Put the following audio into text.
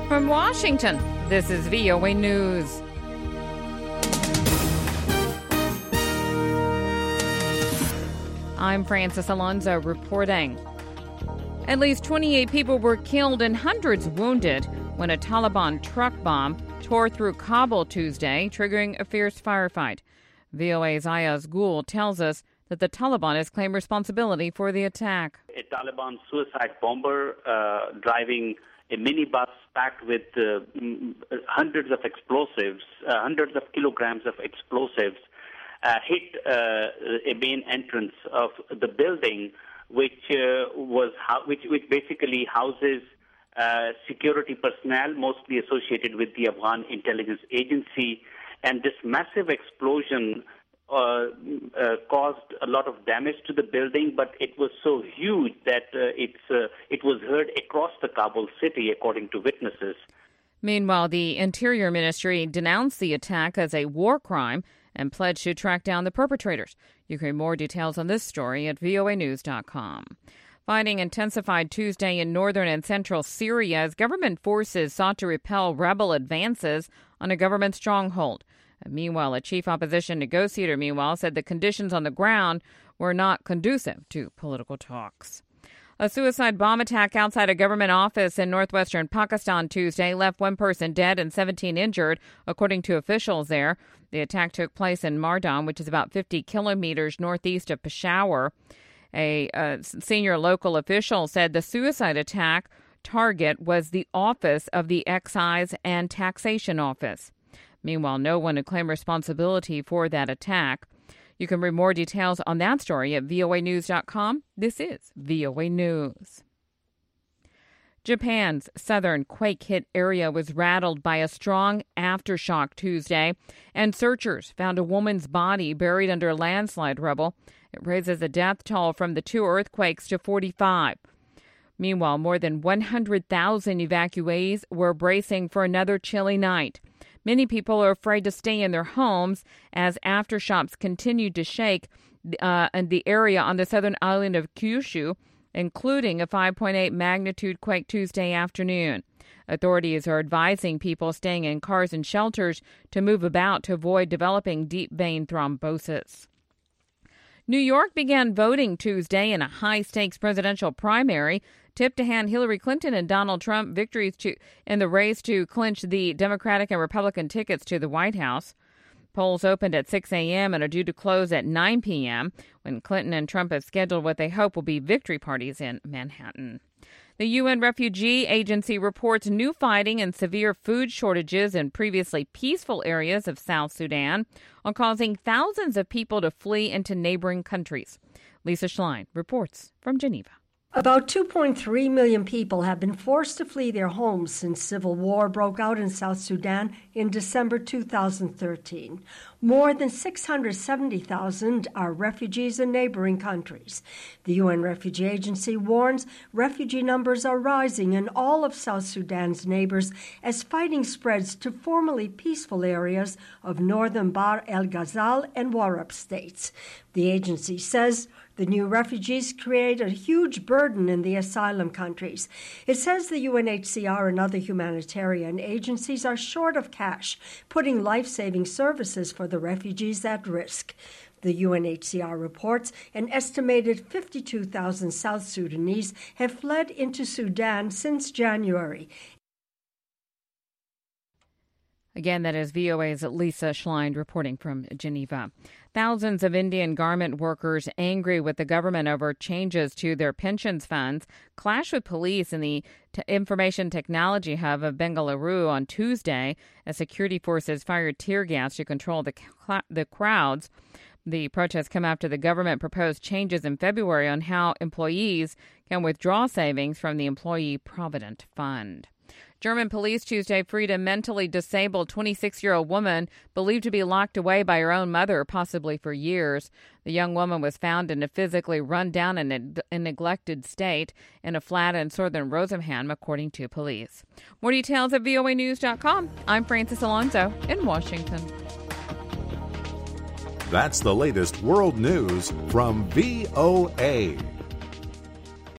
From Washington, this is VOA News. I'm Francis Alonso reporting. At least 28 people were killed and hundreds wounded when a Taliban truck bomb tore through Kabul Tuesday, triggering a fierce firefight. VOA's Ayaz Gul tells us that the Taliban has claimed responsibility for the attack. A Taliban suicide bomber driving a minibus packed with hundreds of explosives, hundreds of kilograms of explosives, hit a main entrance of the building, which basically houses security personnel, mostly associated with the Afghan intelligence agency. And this massive explosion caused a lot of damage to the building, but it was so huge that it was heard across the Kabul city, according to witnesses. Meanwhile, the Interior Ministry denounced the attack as a war crime and pledged to track down the perpetrators. You can read more details on this story at voanews.com. Fighting intensified Tuesday in northern and central Syria as government forces sought to repel rebel advances on a government stronghold. Meanwhile, a chief opposition negotiator, said the conditions on the ground were not conducive to political talks. A suicide bomb attack outside a government office in northwestern Pakistan Tuesday left one person dead and 17 injured, according to officials there. The attack took place in Mardan, which is about 50 kilometers northeast of Peshawar. A senior local official said the suicide attack target was the office of the Excise and Taxation Office. Meanwhile, no one had claimed responsibility for that attack. You can read more details on that story at voanews.com. This is VOA News. Japan's southern quake-hit area was rattled by a strong aftershock Tuesday, and searchers found a woman's body buried under landslide rubble. It raises the death toll from the two earthquakes to 45. Meanwhile, more than 100,000 evacuees were bracing for another chilly night. Many people are afraid to stay in their homes as aftershocks continue to shake the area on the southern island of Kyushu, including a 5.8 magnitude quake Tuesday afternoon. Authorities are advising people staying in cars and shelters to move about to avoid developing deep vein thrombosis. New York began voting Tuesday in a high-stakes presidential primary tipped to hand Hillary Clinton and Donald Trump victories in the race to clinch the Democratic and Republican tickets to the White House. Polls opened at 6 a.m. and are due to close at 9 p.m. when Clinton and Trump have scheduled what they hope will be victory parties in Manhattan. The UN Refugee Agency reports new fighting and severe food shortages in previously peaceful areas of South Sudan are causing thousands of people to flee into neighboring countries. Lisa Schlein reports from Geneva. About 2.3 million people have been forced to flee their homes since civil war broke out in South Sudan in December 2013. More than 670,000 are refugees in neighboring countries. The UN Refugee Agency warns refugee numbers are rising in all of South Sudan's neighbors as fighting spreads to formerly peaceful areas of northern Bahr el Ghazal and Warab states. The agency says the new refugees create a huge burden in the asylum countries. It says the UNHCR and other humanitarian agencies are short of cash, putting life-saving services for the refugees at risk. The UNHCR reports an estimated 52,000 South Sudanese have fled into Sudan since January. Again, that is VOA's Lisa Schlein reporting from Geneva. Thousands of Indian garment workers angry with the government over changes to their pensions funds clashed with police in the information technology hub of Bengaluru on Tuesday as security forces fired tear gas to control the crowds. The protests come after the government proposed changes in February on how employees can withdraw savings from the Employee Provident Fund. German police Tuesday freed a mentally disabled 26-year-old woman believed to be locked away by her own mother, possibly for years. The young woman was found in a physically run-down and neglected state in a flat in southern Rosenheim, according to police. More details at voanews.com. I'm Francis Alonso in Washington. That's the latest world news from VOA.